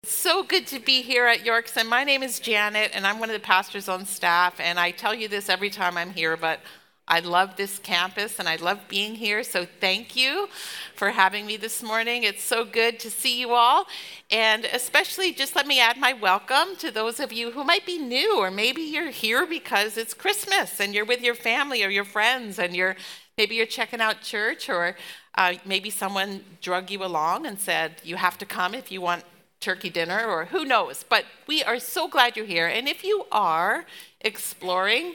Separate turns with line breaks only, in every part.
So good to be here at Yorkson. My name is Janet, and I'm one of the pastors on staff. And I tell you this every time I'm here, but I love this campus and I love being here. So thank you for having me this morning. It's so good to see you all. And especially just let me add my welcome to those of you who might be new, or maybe you're here because it's Christmas and you're with your family or your friends, and maybe you're checking out church, or maybe someone drug you along and said, you have to come if you want turkey dinner, or who knows. But we are so glad you're here. And if you are exploring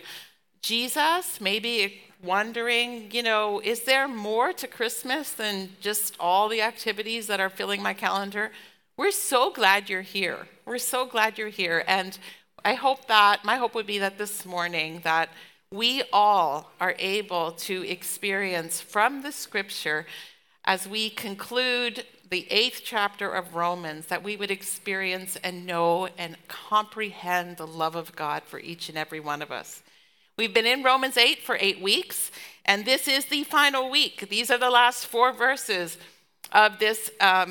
Jesus, maybe wondering, is there more to Christmas than just all the activities that are filling my calendar? We're so glad you're here. We're so glad you're here. And my hope would be that this morning that we all are able to experience from the scripture, as we conclude the 8th chapter of Romans, that we would experience and know and comprehend the love of God for each and every one of us. We've been in Romans 8 for 8 weeks, and this is the final week. These are the last 4 verses of this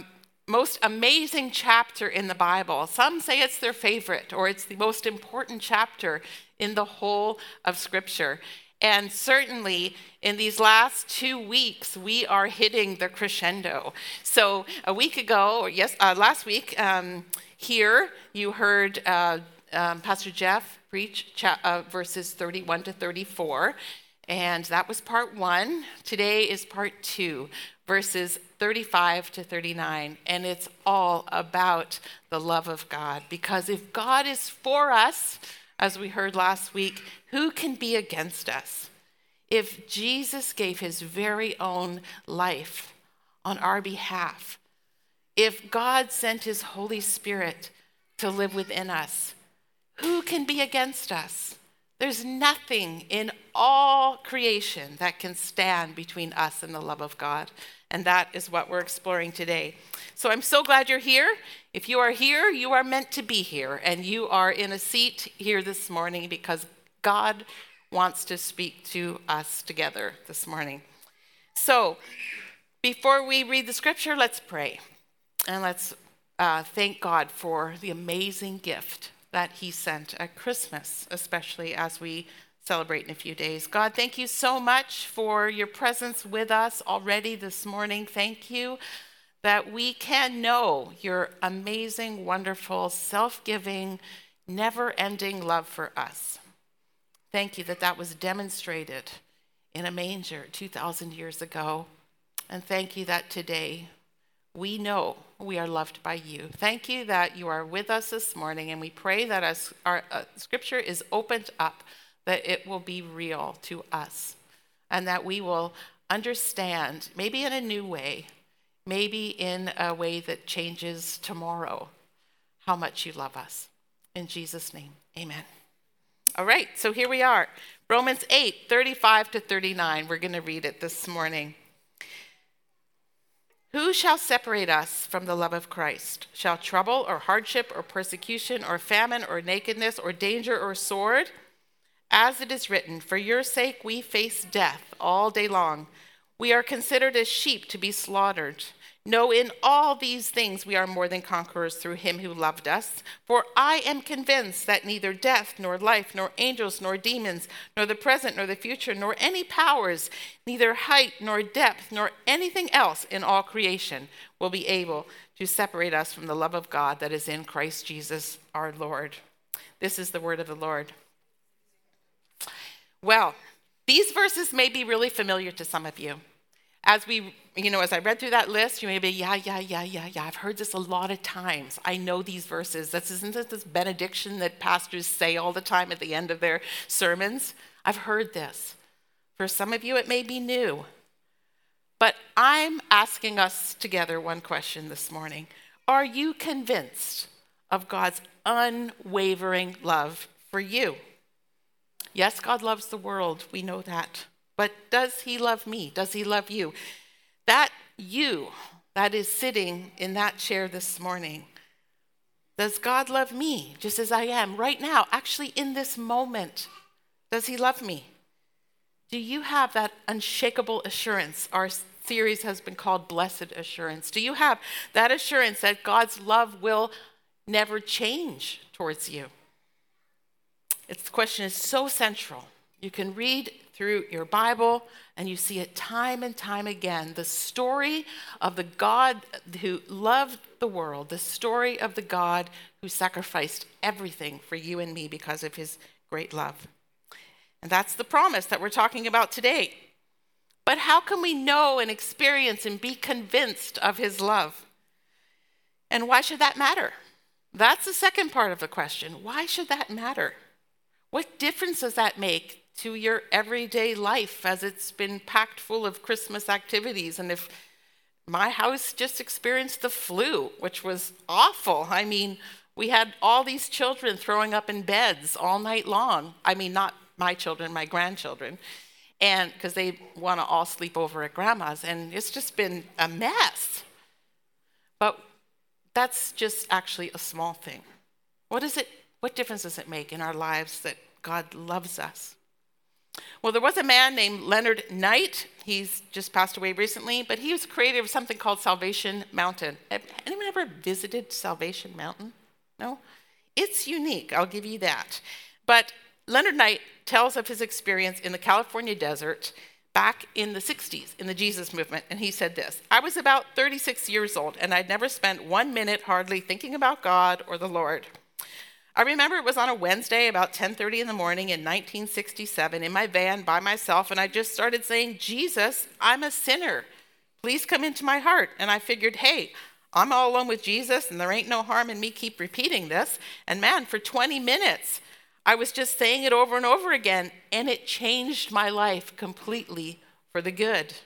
most amazing chapter in the Bible. Some say it's their favorite, or it's the most important chapter in the whole of Scripture. And certainly in these last 2 weeks, we are hitting the crescendo. So a week ago, last week, here you heard Pastor Jeff preach verses 31 to 34, and that was part 1. Today is part 2, verses 35 to 39, and it's all about the love of God. Because if God is for us, as we heard last week, who can be against us? If Jesus gave his very own life on our behalf, if God sent his Holy Spirit to live within us, who can be against us? There's nothing in all creation that can stand between us and the love of God. And that is what we're exploring today. So I'm so glad you're here. If you are here, you are meant to be here. And you are in a seat here this morning because God wants to speak to us together this morning. So before we read the scripture, let's pray. And let's thank God for the amazing gift that he sent at Christmas, especially as we celebrate in a few days. God, thank you so much for your presence with us already this morning. Thank you that we can know your amazing, wonderful, self-giving, never-ending love for us. Thank you that that was demonstrated in a manger 2,000 years ago. And thank you that today we know we are loved by you. Thank you that you are with us this morning, and we pray that as our scripture is opened up, that it will be real to us, and that we will understand, maybe in a new way, maybe in a way that changes tomorrow, how much you love us. In Jesus' name, amen. All right, so here we are. Romans 8, 35 to 39. We're going to read it this morning. Who shall separate us from the love of Christ? Shall trouble or hardship or persecution or famine or nakedness or danger or sword? As it is written, for your sake we face death all day long. We are considered as sheep to be slaughtered. No, in all these things we are more than conquerors through him who loved us. For I am convinced that neither death, nor life, nor angels, nor demons, nor the present, nor the future, nor any powers, neither height, nor depth, nor anything else in all creation will be able to separate us from the love of God that is in Christ Jesus our Lord. This is the word of the Lord. Well, these verses may be really familiar to some of you. As I read through that list, you may be, yeah, I've heard this a lot of times. I know these verses. Isn't this benediction that pastors say all the time at the end of their sermons? I've heard this. For some of you, it may be new. But I'm asking us together one question this morning. Are you convinced of God's unwavering love for you? Yes, God loves the world. We know that. But does he love me? Does he love you? That you that is sitting in that chair this morning, does God love me just as I am right now, actually in this moment? Does he love me? Do you have that unshakable assurance? Our series has been called Blessed Assurance. Do you have that assurance that God's love will never change towards you? The question is so central. You can read through your Bible and you see it time and time again. The story of the God who loved the world, the story of the God who sacrificed everything for you and me because of his great love. And that's the promise that we're talking about today. But how can we know and experience and be convinced of his love? And why should that matter? That's the second part of the question. Why should that matter? What difference does that make to your everyday life as it's been packed full of Christmas activities? And if my house just experienced the flu, which was awful. I mean, we had all these children throwing up in beds all night long. I mean, not my children, my grandchildren, and because they want to all sleep over at grandma's, and it's just been a mess. But that's just actually a small thing. What difference does it make in our lives that God loves us? Well, there was a man named Leonard Knight. He's just passed away recently, but he was creator of something called Salvation Mountain. Anyone ever visited Salvation Mountain? No? It's unique, I'll give you that. But Leonard Knight tells of his experience in the California desert back in the 60s in the Jesus movement, and he said this: I was about 36 years old, and I'd never spent 1 minute hardly thinking about God or the Lord. I remember it was on a Wednesday about 10:30 in the morning in 1967 in my van by myself, and I just started saying, Jesus, I'm a sinner. Please come into my heart. And I figured, hey, I'm all alone with Jesus, and there ain't no harm in me keep repeating this. And man, for 20 minutes, I was just saying it over and over again, and it changed my life completely for the good.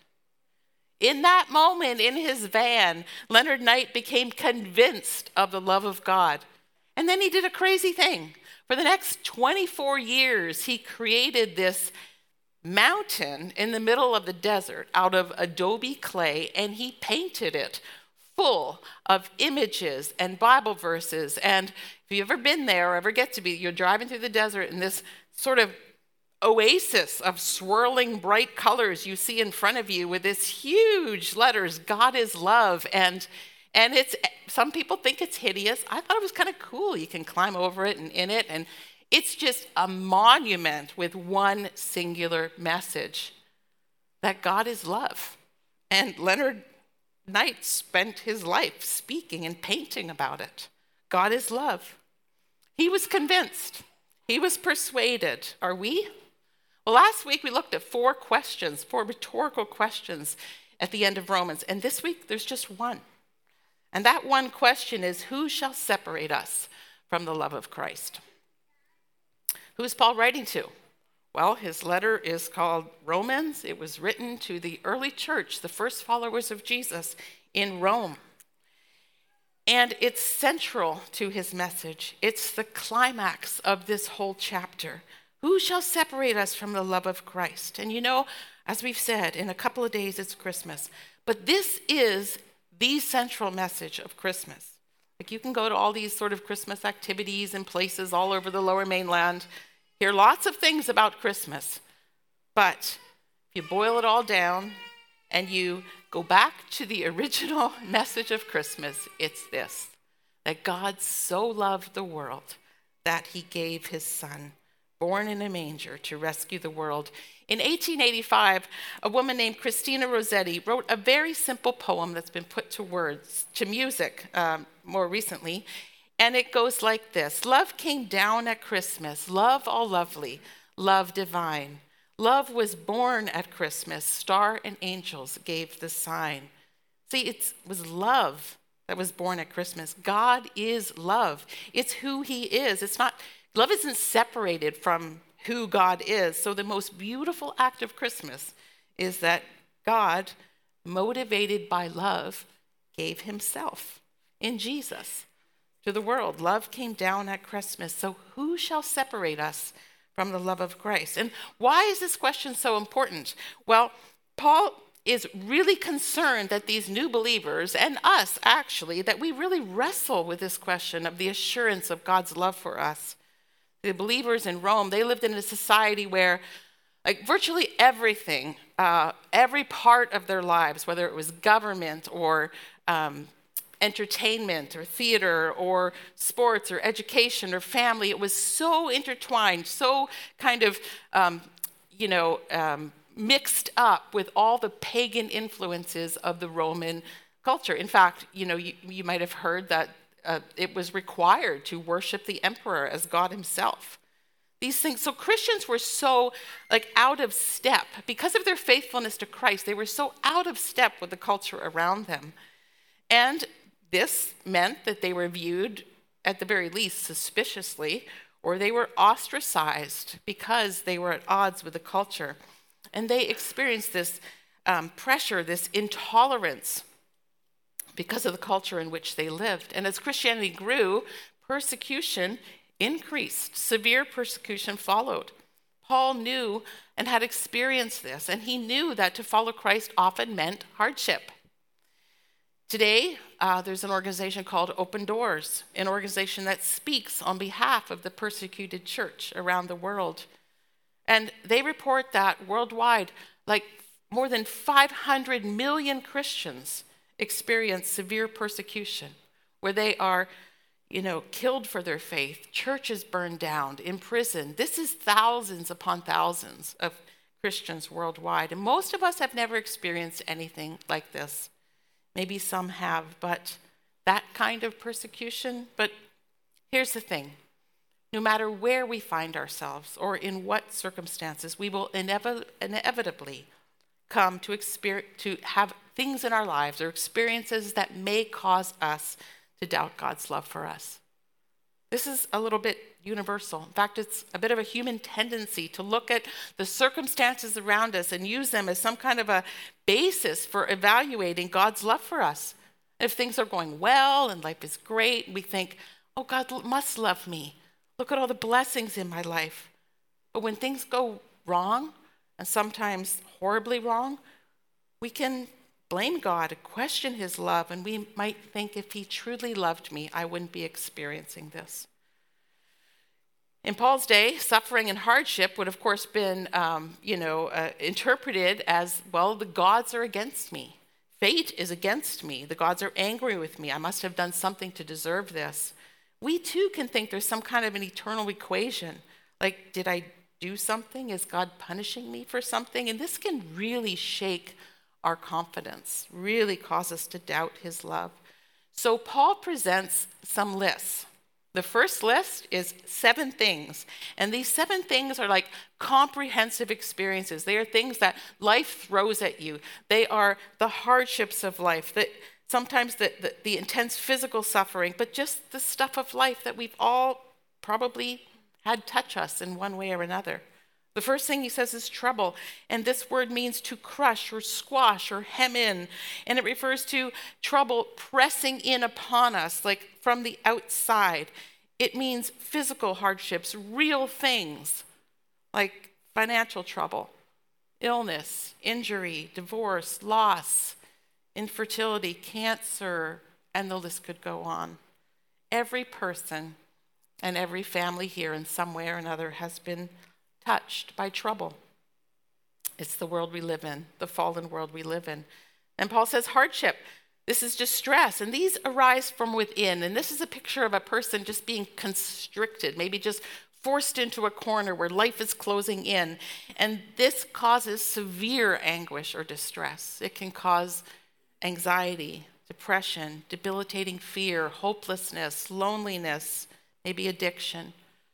In that moment, in his van, Leonard Knight became convinced of the love of God. And then he did a crazy thing. For the next 24 years, he created this mountain in the middle of the desert out of adobe clay, and he painted it full of images and Bible verses. And if you've ever been there or ever get to be, you're driving through the desert and this sort of oasis of swirling bright colors you see in front of you with this huge letters, God is love. And it's, some people think it's hideous. I thought it was kind of cool. You can climb over it and in it. And it's just a monument with one singular message, that God is love. And Leonard Knight spent his life speaking and painting about it. God is love. He was convinced. He was persuaded. Are we? Well, last week we looked at 4 rhetorical questions at the end of Romans. And this week there's just one. And that one question is, who shall separate us from the love of Christ? Who's Paul writing to? Well, his letter is called Romans. It was written to the early church, the first followers of Jesus in Rome. And it's central to his message. It's the climax of this whole chapter. Who shall separate us from the love of Christ? And you know, as we've said, in a couple of days it's Christmas. But this is the central message of Christmas. Like, you can go to all these sort of Christmas activities and places all over the Lower Mainland, hear lots of things about Christmas. But if you boil it all down and you go back to the original message of Christmas, it's this: that God so loved the world that he gave his son, born in a manger, to rescue the world. In 1885, a woman named Christina Rossetti wrote a very simple poem that's been put to music more recently. And it goes like this: love came down at Christmas, love all lovely, love divine. Love was born at Christmas, star and angels gave the sign. See, it was love that was born at Christmas. God is love. It's who he is. Love isn't separated from who God is. So the most beautiful act of Christmas is that God, motivated by love, gave himself in Jesus to the world. Love came down at Christmas. So who shall separate us from the love of Christ? And why is this question so important? Well, Paul is really concerned that these new believers, and us actually, that we really wrestle with this question of the assurance of God's love for us. The believers in Rome, they lived in a society where, like, virtually everything, every part of their lives, whether it was government or entertainment or theater or sports or education or family. It was so intertwined, so kind of, mixed up with all the pagan influences of the Roman culture. In fact, you might have heard that it was required to worship the emperor as God himself. These things, so Christians were so out of step. Because of their faithfulness to Christ, they were so out of step with the culture around them. And this meant that they were viewed, at the very least, suspiciously, or they were ostracized because they were at odds with the culture. And they experienced this pressure, this intolerance because of the culture in which they lived. And as Christianity grew, persecution increased. Severe persecution followed. Paul knew and had experienced this, and he knew that to follow Christ often meant hardship. Today, there's an organization called Open Doors, an organization that speaks on behalf of the persecuted church around the world. And they report that worldwide, more than 500 million Christians experience severe persecution, where they are killed for their faith, churches burned down, imprisoned. This is thousands upon thousands of Christians worldwide. And most of us have never experienced anything like this. Maybe some have, but that kind of persecution. But here's the thing. No matter where we find ourselves or in what circumstances, we will inevitably come to have things in our lives or experiences that may cause us to doubt God's love for us. This is a little bit universal. In fact, it's a bit of a human tendency to look at the circumstances around us and use them as some kind of a basis for evaluating God's love for us. If things are going well and life is great, we think, oh, God must love me. Look at all the blessings in my life. But when things go wrong, and sometimes horribly wrong, we can blame God, question his love, and we might think if he truly loved me, I wouldn't be experiencing this. In Paul's day, suffering and hardship would, of course, been, interpreted as, well, the gods are against me. Fate is against me. The gods are angry with me. I must have done something to deserve this. We, too, can think there's some kind of an eternal equation. Did I do something? Is God punishing me for something? And this can really shake our confidence, really cause us to doubt his love. So Paul presents some lists. The first list is 7 things. And these 7 things are comprehensive experiences. They are things that life throws at you. They are the hardships of life, sometimes the intense physical suffering, but just the stuff of life that we've all probably had touch us in one way or another. The first thing he says is trouble, and this word means to crush or squash or hem in, and it refers to trouble pressing in upon us, from the outside. It means physical hardships, real things, like financial trouble, illness, injury, divorce, loss, infertility, cancer, and the list could go on. Every person and every family here in some way or another has been touched by trouble. It's the world we live in, the fallen world we live in. And Paul says hardship. This is distress, and these arise from within. And this is a picture of a person just being constricted, maybe just forced into a corner where life is closing in. And this causes severe anguish or distress. It can cause anxiety, depression, debilitating fear, hopelessness, loneliness, maybe addiction.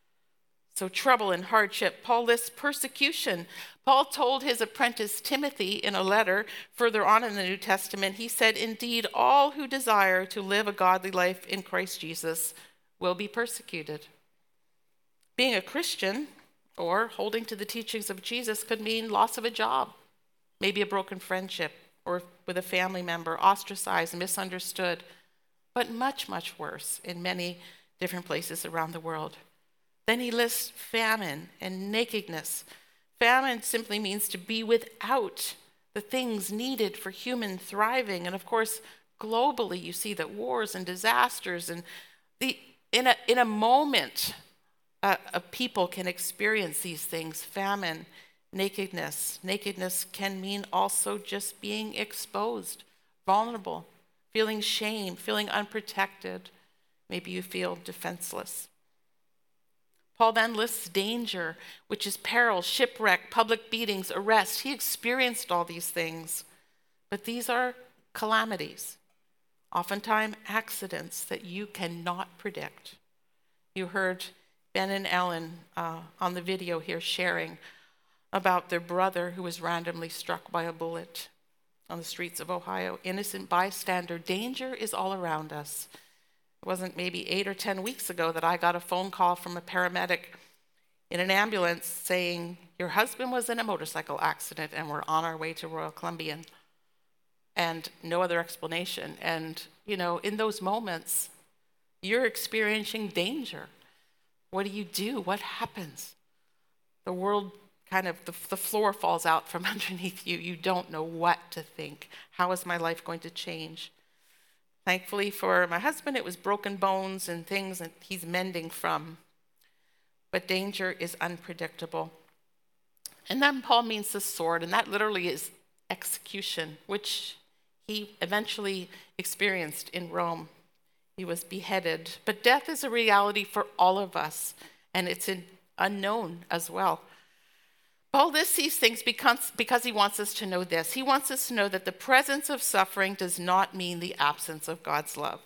So trouble and hardship. Paul lists persecution. Paul told his apprentice Timothy in a letter further on in the New Testament, he said, indeed, all who desire to live a godly life in Christ Jesus will be persecuted. Being a Christian or holding to the teachings of Jesus could mean loss of a job, maybe a broken friendship, or with a family member, ostracized, misunderstood, but much, much worse in many different places around the world. Then he lists famine and nakedness. Famine simply means to be without the things needed for human thriving. And of course, globally, you see that wars and disasters and in a moment, people can experience these things, famine, nakedness. Nakedness can mean also just being exposed, vulnerable, feeling shame, feeling unprotected. Maybe you feel defenseless. Paul then lists danger, which is peril, shipwreck, public beatings, arrest. He experienced all these things. But these are calamities, oftentimes accidents that you cannot predict. You heard Ben and Ellen on the video here sharing about their brother who was randomly struck by a bullet on the streets of Ohio. Innocent bystander. Danger is all around us. It wasn't maybe 8 or 10 weeks ago that I got a phone call from a paramedic in an ambulance saying, your husband was in a motorcycle accident and we're on our way to Royal Columbian. And no other explanation. And, in those moments, you're experiencing danger. What do? What happens? The world the floor falls out from underneath you. You don't know what to think. How is my life going to change? Thankfully for my husband, it was broken bones and things that he's mending from. But danger is unpredictable. And then Paul means the sword, and that literally is execution, which he eventually experienced in Rome. He was beheaded. But death is a reality for all of us, and it's unknown as well. Paul lists these things because he wants us to know this. He wants us to know that the presence of suffering does not mean the absence of God's love.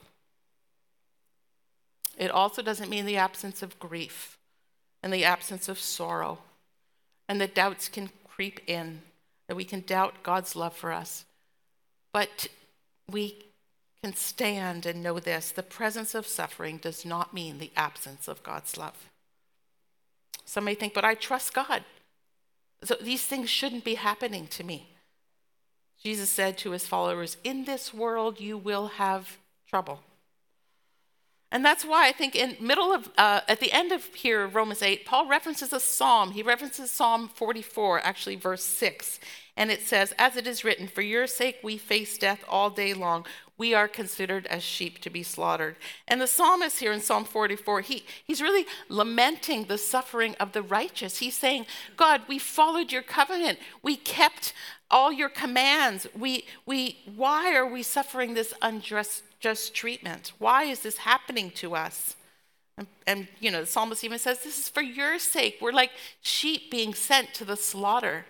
It also doesn't mean the absence of grief and the absence of sorrow, and that doubts can creep in, that we can doubt God's love for us. But we can stand and know this: the presence of suffering does not mean the absence of God's love. Some may think, but I trust God, so these things shouldn't be happening to me. Jesus said to his followers, in this world you will have trouble. And that's why I think at the end of here, Romans 8, Paul references a psalm. He references Psalm 44, actually verse 6. And it says, as it is written, for your sake we face death all day long. We are considered as sheep to be slaughtered. And the psalmist here in Psalm 44, he's really lamenting the suffering of the righteous. He's saying, God, we followed your covenant. We kept all your commands. Why are we suffering this unjust treatment? Why is this happening to us? And the psalmist even says, this is for your sake. We're like sheep being sent to the slaughter.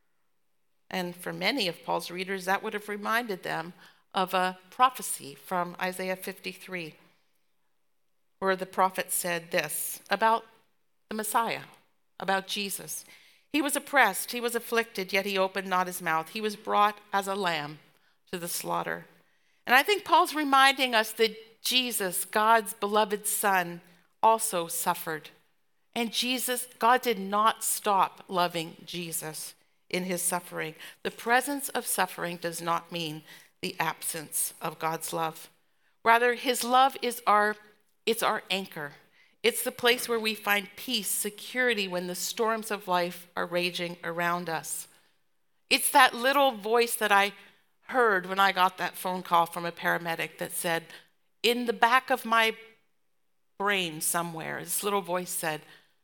And for many of Paul's readers, that would have reminded them of a prophecy from Isaiah 53, where the prophet said this about the Messiah, about Jesus. He was oppressed, he was afflicted, yet he opened not his mouth. He was brought as a lamb to the slaughter. And I think Paul's reminding us that Jesus, God's beloved Son, also suffered. And God did not stop loving Jesus in his suffering. The presence of suffering does not mean the absence of God's love. Rather, his love is our anchor. It's the place where we find peace, security when the storms of life are raging around us. It's that little voice that I heard when I got that phone call from a paramedic that said, in the back of my brain somewhere, this little voice said,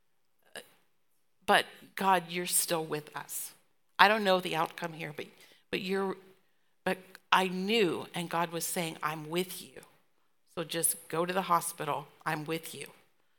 but God, you're still with us. I don't know the outcome here, but I knew, and God was saying, I'm with you. So just go to the hospital. I'm with you.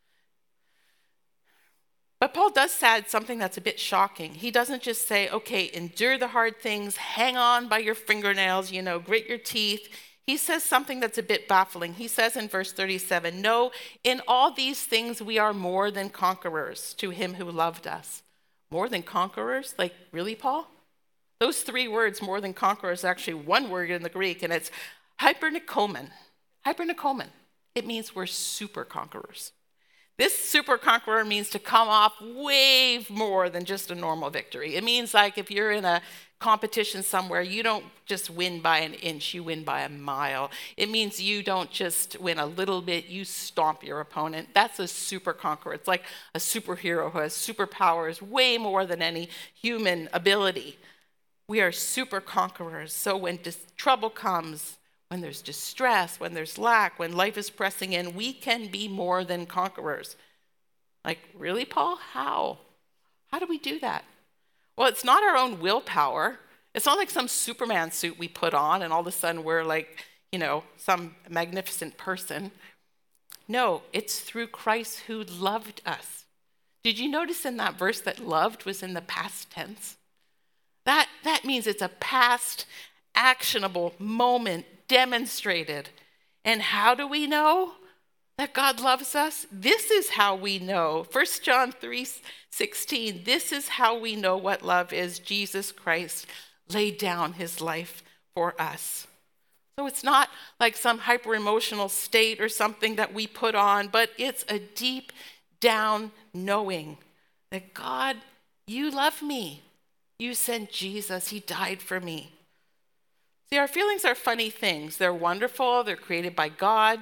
But Paul does add something that's a bit shocking. He doesn't just say, okay, endure the hard things, hang on by your fingernails, grit your teeth. He says something that's a bit baffling. He says in verse 37, no, in all these things we are more than conquerors to him who loved us. More than conquerors? Like, really, Paul? Those 3 words, more than conquerors, are actually one word in the Greek, and it's hypernikomon. Hypernikomon. It means we're super conquerors. This super conqueror means to come off way more than just a normal victory. It means like if you're in a competition somewhere, you don't just win by an inch, you win by a mile. It means you don't just win a little bit, you stomp your opponent. That's a super conqueror. It's like a superhero who has superpowers, way more than any human ability. We are super conquerors. So when trouble comes, when there's distress, when there's lack, when life is pressing in, we can be more than conquerors. Like, really, Paul? How? How do we do that? Well, it's not our own willpower. It's not like some Superman suit we put on and all of a sudden we're like, some magnificent person. No, it's through Christ who loved us. Did you notice in that verse that loved was in the past tense? That means it's a past actionable moment demonstrated. And how do we know that God loves us? This is how we know. 1 John 3:16, this is how we know what love is. Jesus Christ laid down his life for us. So it's not like some hyper-emotional state or something that we put on, but it's a deep down knowing that God, you love me. You sent Jesus. He died for me. See, our feelings are funny things. They're wonderful. They're created by God.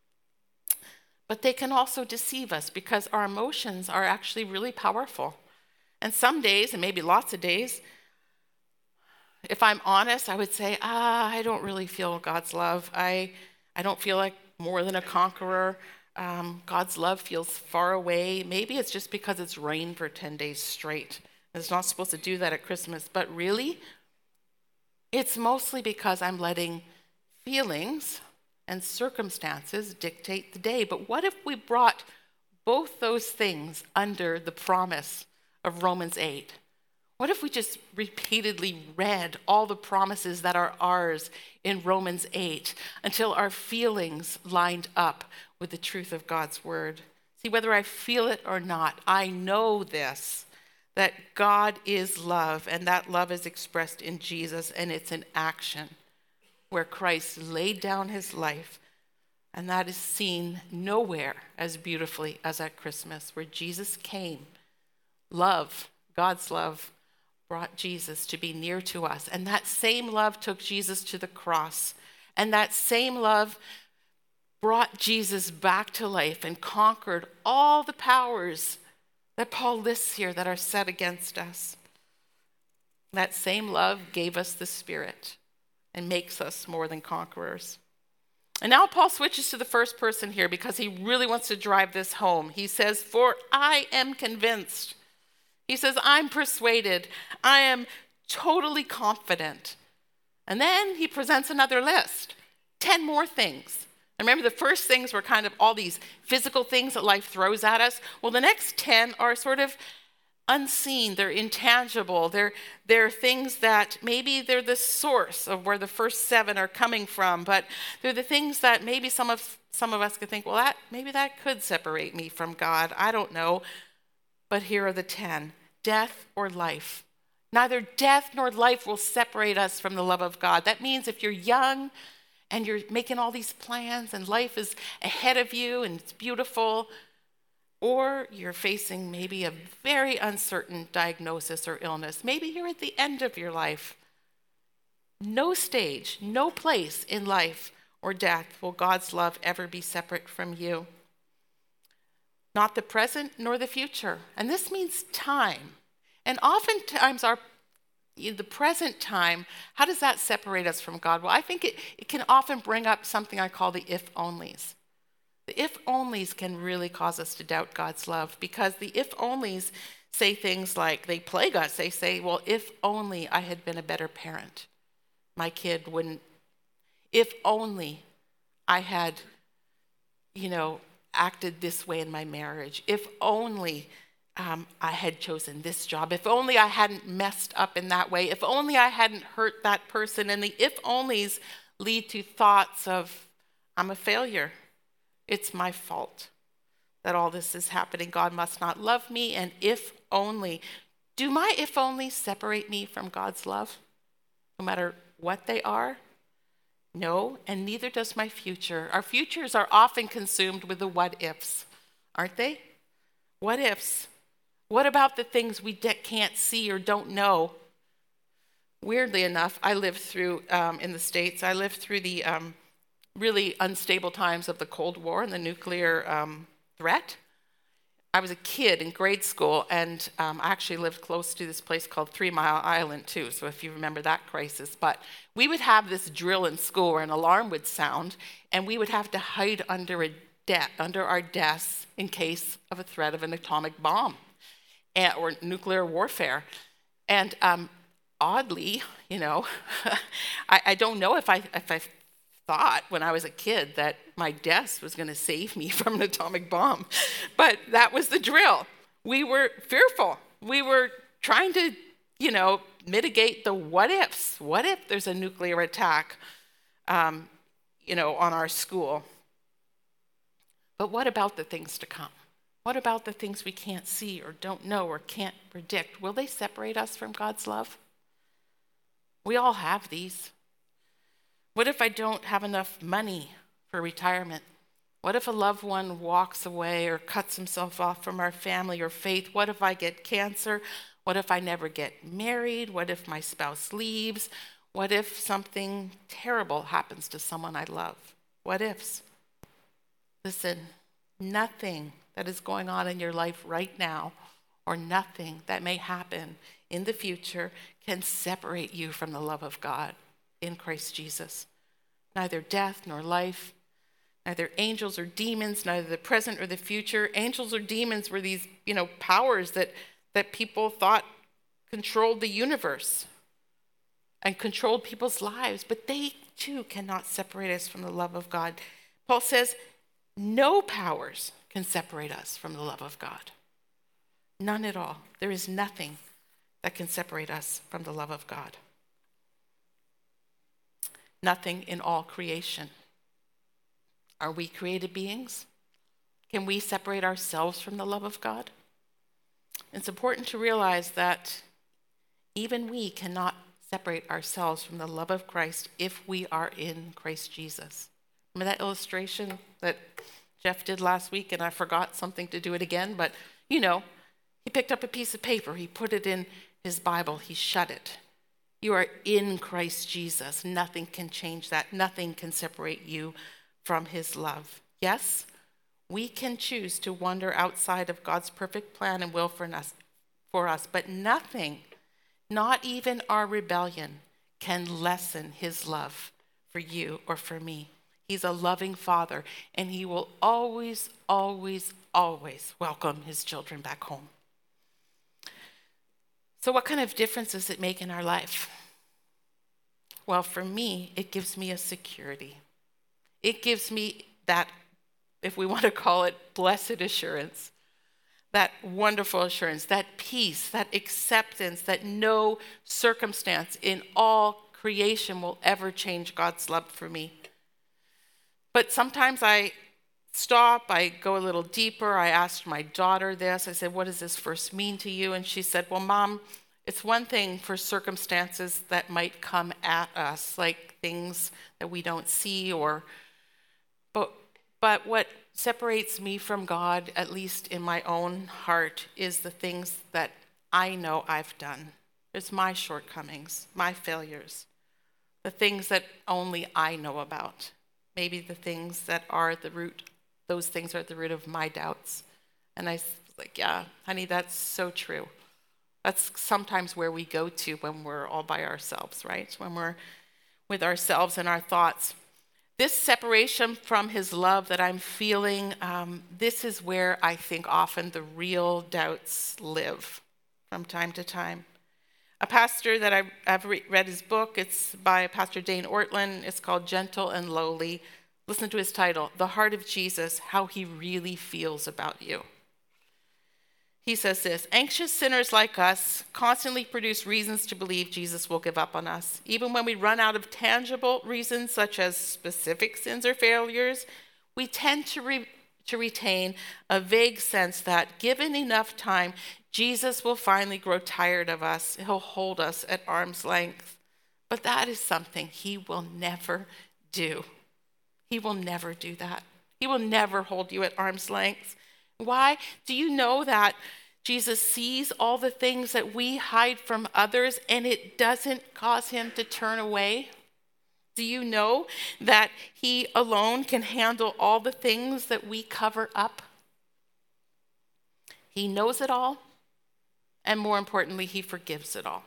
But they can also deceive us because our emotions are actually really powerful. And some days, and maybe lots of days, if I'm honest, I would say, I don't really feel God's love. I don't feel like more than a conqueror. God's love feels far away. Maybe it's just because it's rained for 10 days straight. It's not supposed to do that at Christmas. But really, it's mostly because I'm letting feelings and circumstances dictate the day. But what if we brought both those things under the promise of Romans 8? What if we just repeatedly read all the promises that are ours in Romans 8 until our feelings lined up with the truth of God's word? See, whether I feel it or not, I know this, that God is love, and that love is expressed in Jesus, and it's an action where Christ laid down his life, and that is seen nowhere as beautifully as at Christmas, where Jesus came. Love, God's love, brought Jesus to be near to us, and that same love took Jesus to the cross, and that same love brought Jesus back to life and conquered all the powers that Paul lists here that are set against us. That same love gave us the Spirit and makes us more than conquerors. And now Paul switches to the first person here because he really wants to drive this home. He says, for I am convinced. He says, I'm persuaded. I am totally confident. And then he presents another list, 10 more things. And remember, the first things were kind of all these physical things that life throws at us. Well, the next 10 are sort of unseen. They're intangible. They're things that maybe they're the source of where the first 7 are coming from. But they're the things that maybe some of us could think, well, maybe that could separate me from God. I don't know. But here are the 10. Death or life. Neither death nor life will separate us from the love of God. That means if you're young and you're making all these plans and life is ahead of you and it's beautiful, or you're facing maybe a very uncertain diagnosis or illness, maybe you're at the end of your life. No stage, no place in life or death will God's love ever be separate from you. Not the present nor the future. And this means time. And oftentimes the present time, how does that separate us from God? Well, I think it can often bring up something I call the if-onlys. The if-onlys can really cause us to doubt God's love because the if-onlys say things like, they plague us. They say, well, if only I had been a better parent, my kid wouldn't. If only I had, acted this way in my marriage. If only I had chosen this job. If only I hadn't messed up in that way. If only I hadn't hurt that person. And the if-onlys lead to thoughts of, I'm a failure. It's my fault that all this is happening. God must not love me. And if only, do my if-onlys separate me from God's love? No matter what they are? No, and neither does my future. Our futures are often consumed with the what ifs, aren't they? What ifs? What about the things we can't see or don't know? Weirdly enough, I lived through, in the States, I lived through the really unstable times of the Cold War and the nuclear threat. I was a kid in grade school, and I actually lived close to this place called 3 Mile Island, too, so if you remember that crisis. But we would have this drill in school where an alarm would sound, and we would have to hide under our desks in case of a threat of an atomic bomb or nuclear warfare. And oddly, I don't know if I thought when I was a kid that my desk was going to save me from an atomic bomb. But that was the drill. We were fearful. We were trying to, mitigate the what ifs. What if there's a nuclear attack, on our school? But what about the things to come? What about the things we can't see or don't know or can't predict? Will they separate us from God's love? We all have these. What if I don't have enough money for retirement? What if a loved one walks away or cuts himself off from our family or faith? What if I get cancer? What if I never get married? What if my spouse leaves? What if something terrible happens to someone I love? What ifs? Listen, nothing that is going on in your life right now or nothing that may happen in the future can separate you from the love of God in Christ Jesus. Neither death nor life, neither angels or demons, neither the present or the future. Angels or demons were these, powers that people thought controlled the universe and controlled people's lives, but they too cannot separate us from the love of God. Paul says, no powers can separate us from the love of God. None at all. There is nothing that can separate us from the love of God. Nothing in all creation. Are we created beings? Can we separate ourselves from the love of God? It's important to realize that even we cannot separate ourselves from the love of Christ if we are in Christ Jesus. Remember that illustration that Jeff did last week, and I forgot something to do it again, but he picked up a piece of paper, he put it in his Bible, he shut it. You are in Christ Jesus. Nothing can change that. Nothing can separate you from his love. Yes, we can choose to wander outside of God's perfect plan and will for us, but nothing, not even our rebellion, can lessen his love for you or for me. He's a loving Father, and he will always, always, always welcome his children back home. So what kind of difference does it make in our life? Well, for me, it gives me a security. It gives me that, if we want to call it, blessed assurance, that wonderful assurance, that peace, that acceptance, that no circumstance in all creation will ever change God's love for me. But sometimes I stop, I go a little deeper. I asked my daughter this. I said, what does this verse mean to you? And she said, well, Mom, it's one thing for circumstances that might come at us, like things that we don't see, but what separates me from God, at least in my own heart, is the things that I know I've done. It's my shortcomings, my failures, the things that only I know about. Maybe the things that are the root, those things are at the root of my doubts. And I was like, yeah, honey, that's so true. That's sometimes where we go to when we're all by ourselves, right? When we're with ourselves and our thoughts. This separation from his love that I'm feeling, this is where I think often the real doubts live from time to time. A pastor that I've read his book, it's by Pastor Dane Ortlund. It's called Gentle and Lowly. Listen to his title, The Heart of Jesus, How He Really Feels About You. He says this, anxious sinners like us constantly produce reasons to believe Jesus will give up on us. Even when we run out of tangible reasons, such as specific sins or failures, we tend to retain a vague sense that given enough time, Jesus will finally grow tired of us. He'll hold us at arm's length. But that is something he will never do. He will never do that. He will never hold you at arm's length. Why? Do you know that Jesus sees all the things that we hide from others and it doesn't cause him to turn away? Do you know that he alone can handle all the things that we cover up? He knows it all, and more importantly, he forgives it all.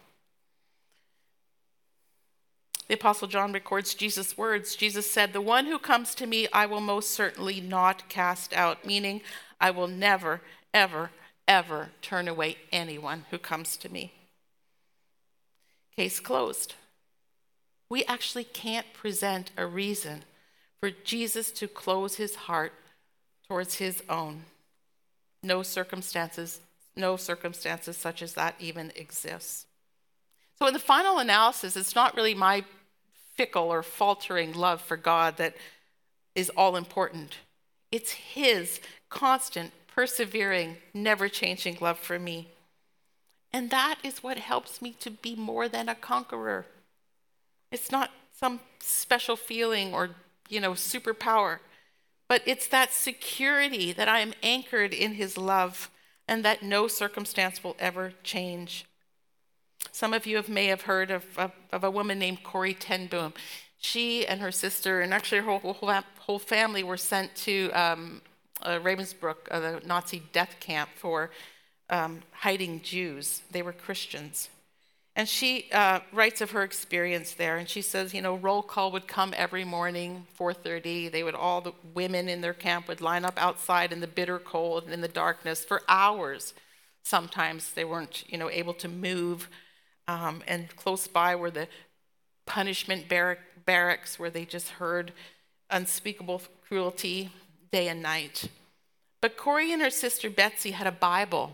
The Apostle John records Jesus' words. Jesus said, the one who comes to me, I will most certainly not cast out, meaning I will never, ever, ever turn away anyone who comes to me. Case closed. We actually can't present a reason for Jesus to close his heart towards his own. No circumstances such as that even exists. So in the final analysis, it's not really my fickle or faltering love for God that is all important. It's his constant, persevering, never-changing love for me. And that is what helps me to be more than a conqueror. It's not some special feeling or, superpower, but it's that security that I am anchored in his love and that no circumstance will ever change. Some of you may have heard of a woman named Corrie ten Boom. She and her sister, and actually her whole family, were sent to Ravensbrück, the Nazi death camp, for hiding Jews. They were Christians. And she writes of her experience there, and she says, roll call would come every morning, 4:30. All the women in their camp would line up outside in the bitter cold and in the darkness for hours. Sometimes they weren't, able to move. And close by were the punishment barracks where they just heard unspeakable cruelty day and night. But Corrie and her sister Betsy had a Bible.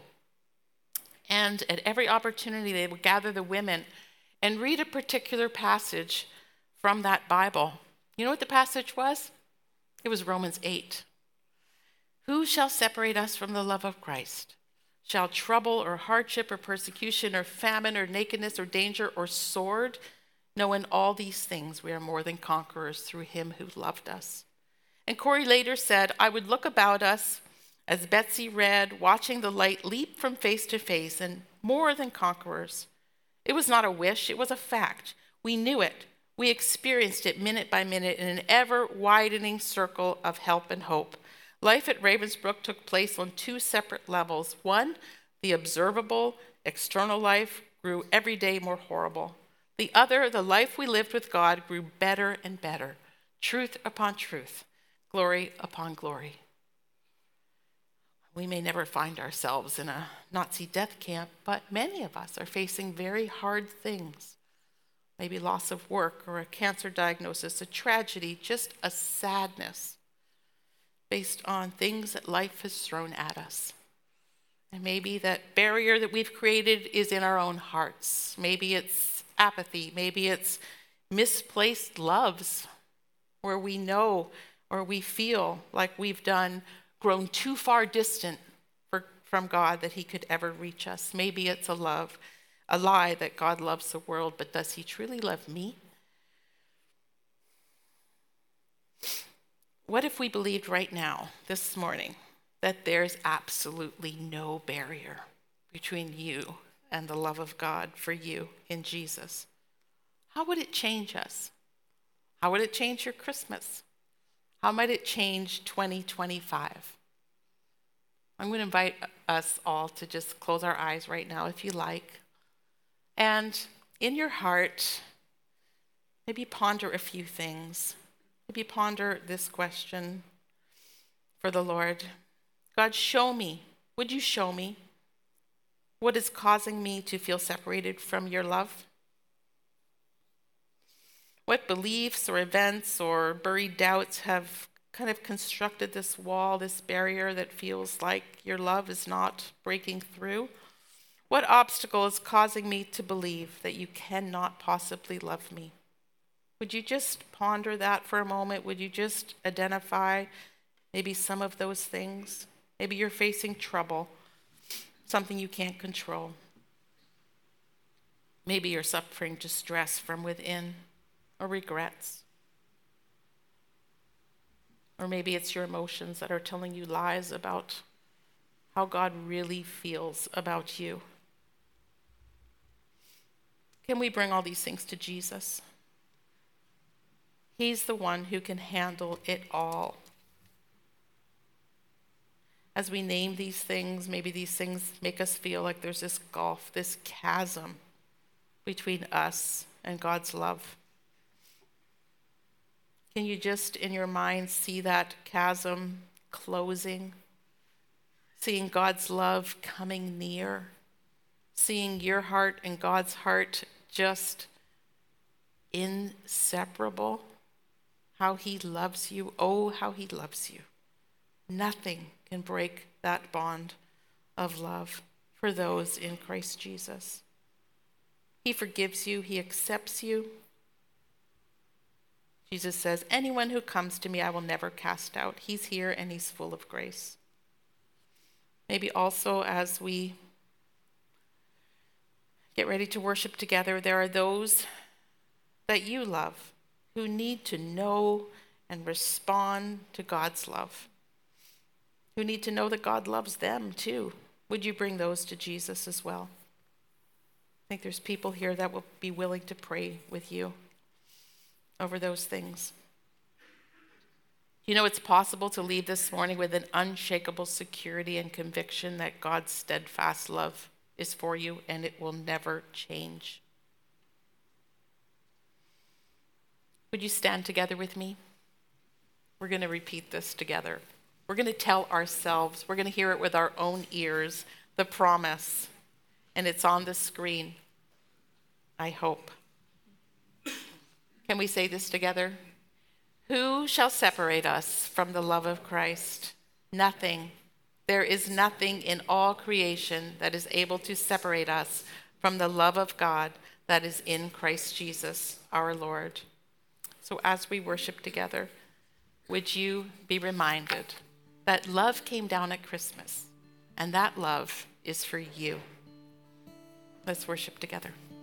And at every opportunity, they would gather the women and read a particular passage from that Bible. You know what the passage was? It was Romans 8. Who shall separate us from the love of Christ? Shall trouble or hardship or persecution or famine or nakedness or danger or sword? No, in all these things we are more than conquerors through him who loved us. And Corrie later said, I would look about us as Betsy read, watching the light leap from face to face, and more than conquerors. It was not a wish, it was a fact. We knew it. We experienced it minute by minute in an ever-widening circle of help and hope. Life at Ravensbrück took place on two separate levels. One, the observable, external life grew every day more horrible. The other, the life we lived with God, grew better and better. Truth upon truth, glory upon glory. We may never find ourselves in a Nazi death camp, but many of us are facing very hard things. Maybe loss of work or a cancer diagnosis, a tragedy, just a sadness based on things that life has thrown at us. And maybe that barrier that we've created is in our own hearts. Maybe it's apathy. Maybe it's misplaced loves where we know or we feel like we've grown too far distant from God that he could ever reach us. Maybe it's a lie that God loves the world, but does he truly love me? What if we believed right now, this morning, that there's absolutely no barrier between you and the love of God for you in Jesus? How would it change us? How would it change your Christmas? How might it change 2025? I'm going to invite us all to just close our eyes right now, if you like. And in your heart, maybe ponder a few things. Maybe ponder this question for the Lord. God, show me. Would you show me what is causing me to feel separated from your love? What beliefs or events or buried doubts have kind of constructed this wall, this barrier that feels like your love is not breaking through? What obstacle is causing me to believe that you cannot possibly love me? Would you just ponder that for a moment? Would you just identify maybe some of those things? Maybe you're facing trouble, something you can't control. Maybe you're suffering distress from within or regrets. Or maybe it's your emotions that are telling you lies about how God really feels about you. Can we bring all these things to Jesus? He's the one who can handle it all. As we name these things, maybe these things make us feel like there's this gulf, this chasm between us and God's love. Can you just in your mind see that chasm closing? Seeing God's love coming near? Seeing your heart and God's heart just inseparable, how he loves you. Oh, how he loves you. Nothing can break that bond of love for those in Christ Jesus. He forgives you. He accepts you. Jesus says, anyone who comes to me, I will never cast out. He's here and he's full of grace. Maybe also as we get ready to worship together, there are those that you love who need to know and respond to God's love, who need to know that God loves them too. Would you bring those to Jesus as well? I think there's people here that will be willing to pray with you over those things. You know, it's possible to leave this morning with an unshakable security and conviction that God's steadfast love is for you and it will never change. Would you stand together with me? We're going to repeat this together. We're going to tell ourselves, we're going to hear it with our own ears, the promise, and it's on the screen, I hope. Can we say this together? Who shall separate us from the love of Christ? Nothing. There is nothing in all creation that is able to separate us from the love of God that is in Christ Jesus, our Lord. So as we worship together, would you be reminded that love came down at Christmas, and that love is for you. Let's worship together.